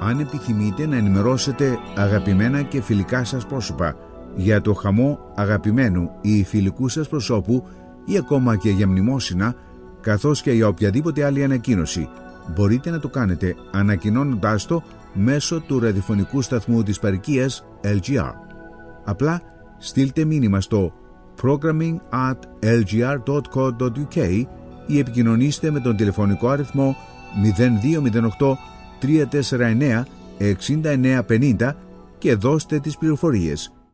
Αν επιθυμείτε να ενημερώσετε αγαπημένα και φιλικά σας πρόσωπα για το χαμό αγαπημένου ή φιλικού σας προσώπου ή ακόμα και για μνημόσυνα, καθώς και για οποιαδήποτε άλλη ανακοίνωση, μπορείτε να το κάνετε ανακοινώνοντάς το μέσω του ραδιοφωνικού σταθμού της παροικίας LGR. Απλά στείλτε μήνυμα στο programming@lgr.co.uk ή επικοινωνήστε με τον τηλεφωνικό αριθμό 0208 349 6950 και δώστε τις πληροφορίες.